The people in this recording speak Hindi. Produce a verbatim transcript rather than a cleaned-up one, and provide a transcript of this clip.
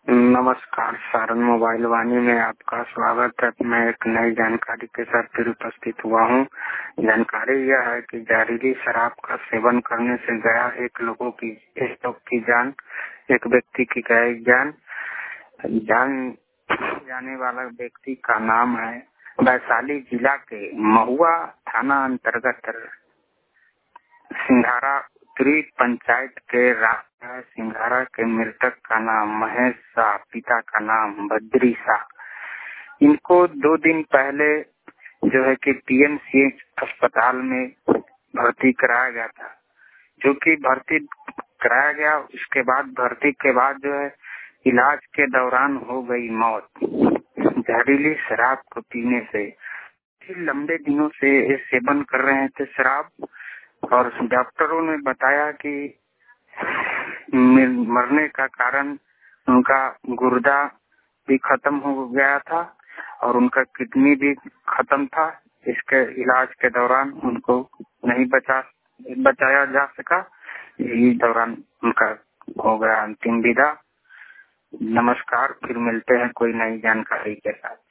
नमस्कार, सारन मोबाइल वाणी में आपका स्वागत है। मैं एक नई जानकारी के साथ फिर उपस्थित हुआ हूँ। जानकारी यह है कि जहरीली शराब का सेवन करने से गया एक लोगों की एक लोग की जान, एक व्यक्ति की गई जान। जान जाने वाला व्यक्ति का नाम है वैशाली जिला के महुआ थाना अंतर्गत सिंघारा उत्तरी पंचायत के राजा सिंघारा के मृतक का नाम महेश शाह, पिता का नाम बद्री शाह। इनको दो दिन पहले जो है कि पीएमसीएच अस्पताल में भर्ती कराया गया था, जो कि भर्ती कराया गया। उसके बाद भर्ती के बाद जो है इलाज के दौरान हो गई मौत, जहरीली शराब को पीने से। लंबे दिनों से ये सेवन कर रहे थे शराब, और डॉक्टरों ने बताया कि मरने का कारण उनका गुर्दा भी खत्म हो गया था और उनका किडनी भी खत्म था। इसके इलाज के दौरान उनको नहीं बचा बचाया जा सका। इसी दौरान उनका हो गया अंतिम विदा। नमस्कार, फिर मिलते हैं कोई नई जानकारी के साथ।